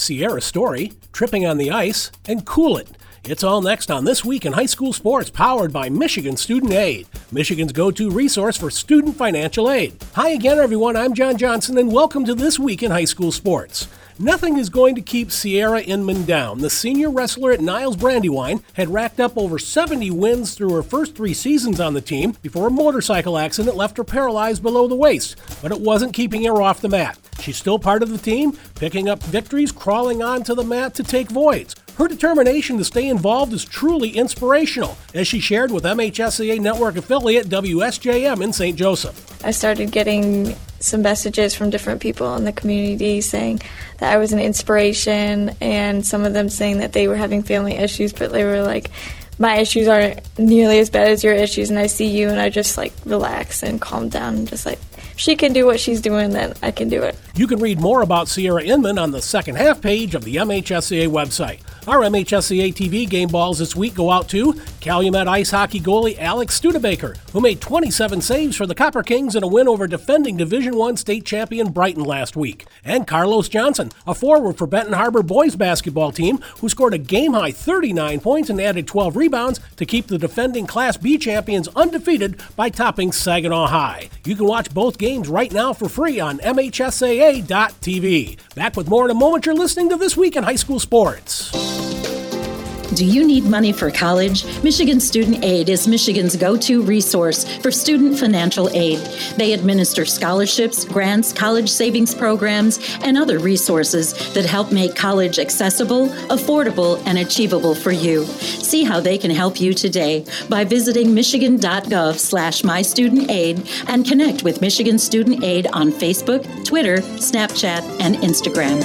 Sierra Story, Tripping on the Ice, and Cool It. It's all next on This Week in High School Sports, powered by Michigan Student Aid, Michigan's go-to resource for student financial aid. Hi again, everyone. I'm John Johnson, and welcome to This Week in High School Sports. Nothing is going to keep Sierra Inman down. The senior wrestler at Niles Brandywine had racked up over 70 wins through her first 3 seasons on the team before a motorcycle accident left her paralyzed below the waist, but it wasn't keeping her off the mat. She's still part of the team, picking up victories, crawling onto the mat to take voids. Her determination to stay involved is truly inspirational, as she shared with MHSAA Network affiliate WSJM in St. Joseph. I started getting some messages from different people in the community saying that I was an inspiration, and some of them saying that they were having family issues, but they were like, my issues aren't nearly as bad as your issues, and I see you, and I just relax and calm down and just if she can do what she's doing, then I can do it. You can read more about Sierra Inman on the second half page of the MHSAA website. Our MHSAA TV game balls this week go out to Calumet ice hockey goalie Alex Studebaker, who made 27 saves for the Copper Kings in a win over defending Division I state champion Brighton last week. And Carlos Johnson, a forward for Benton Harbor boys basketball team, who scored a game-high 39 points and added 12 rebounds to keep the defending Class B champions undefeated by topping Saginaw High. You can watch both games right now for free on MHSAA.tv. Back with more in a moment. You're listening to This Week in High School Sports. Do you need money for college? Michigan Student Aid is Michigan's go-to resource for student financial aid. They administer scholarships, grants, college savings programs, and other resources that help make college accessible, affordable, and achievable for you. See how they can help you today by visiting michigan.gov/mystudentaid and connect with Michigan Student Aid on Facebook, Twitter, Snapchat, and Instagram.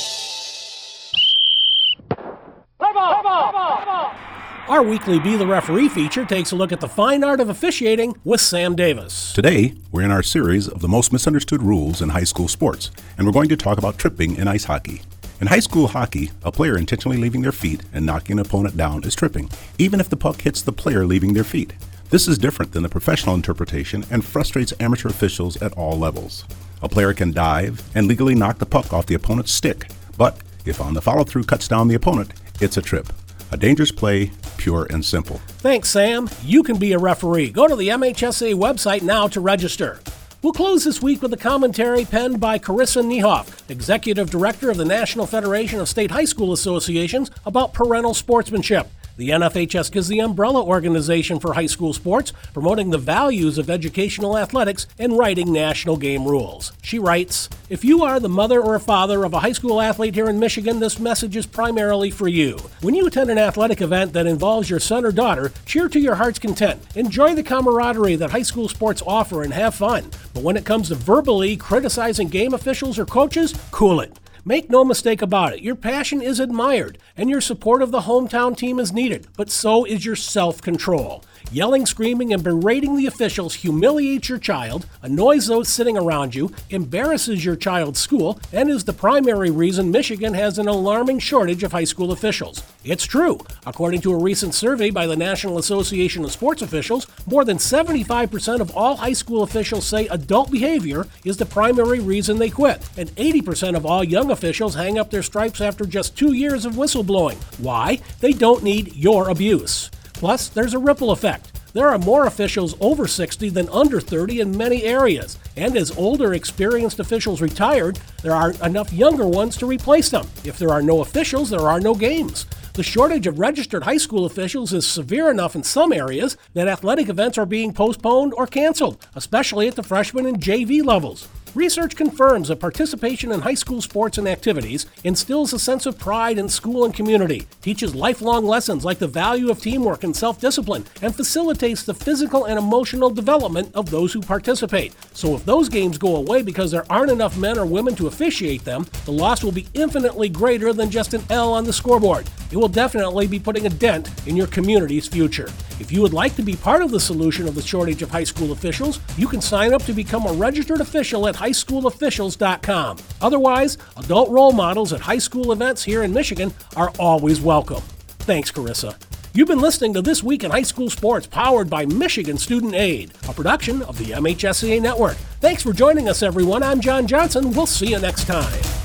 Our weekly Be the Referee feature takes a look at the fine art of officiating with Sam Davis. Today, we're in our series of the most misunderstood rules in high school sports, and we're going to talk about tripping in ice hockey. In high school hockey, a player intentionally leaving their feet and knocking an opponent down is tripping, even if the puck hits the player leaving their feet. This is different than the professional interpretation and frustrates amateur officials at all levels. A player can dive and legally knock the puck off the opponent's stick, but if on the follow-through cuts down the opponent, it's a trip. A dangerous play, pure and simple. Thanks, Sam. You can be a referee. Go to the MHSAA website now to register. We'll close this week with a commentary penned by Carissa Niehoff, Executive Director of the National Federation of State High School Associations, about parental sportsmanship. The NFHS is the umbrella organization for high school sports, promoting the values of educational athletics and writing national game rules. She writes, "If you are the mother or father of a high school athlete here in Michigan, this message is primarily for you. When you attend an athletic event that involves your son or daughter, cheer to your heart's content. Enjoy the camaraderie that high school sports offer and have fun. But when it comes to verbally criticizing game officials or coaches, cool it. Make no mistake about it, your passion is admired, and your support of the hometown team is needed, but so is your self-control. Yelling, screaming, and berating the officials humiliates your child, annoys those sitting around you, embarrasses your child's school, and is the primary reason Michigan has an alarming shortage of high school officials. It's true. According to a recent survey by the National Association of Sports Officials, more than 75% of all high school officials say adult behavior is the primary reason they quit, and 80% of all young officials hang up their stripes after just 2 years of whistleblowing. Why? They don't need your abuse. Plus, there's a ripple effect. There are more officials over 60 than under 30 in many areas, and as older, experienced officials retired, there aren't enough younger ones to replace them. If there are no officials, there are no games. The shortage of registered high school officials is severe enough in some areas that athletic events are being postponed or canceled, especially at the freshman and JV levels. Research confirms that participation in high school sports and activities instills a sense of pride in school and community, teaches lifelong lessons like the value of teamwork and self-discipline, and facilitates the physical and emotional development of those who participate. So if those games go away because there aren't enough men or women to officiate them, the loss will be infinitely greater than just an L on the scoreboard. It will definitely be putting a dent in your community's future. If you would like to be part of the solution of the shortage of high school officials, you can sign up to become a registered official at highschoolofficials.com. Otherwise, adult role models at high school events here in Michigan are always welcome. Thanks, Carissa. You've been listening to This Week in High School Sports, powered by Michigan Student Aid, a production of the MHSAA Network. Thanks for joining us, everyone. I'm John Johnson. We'll see you next time.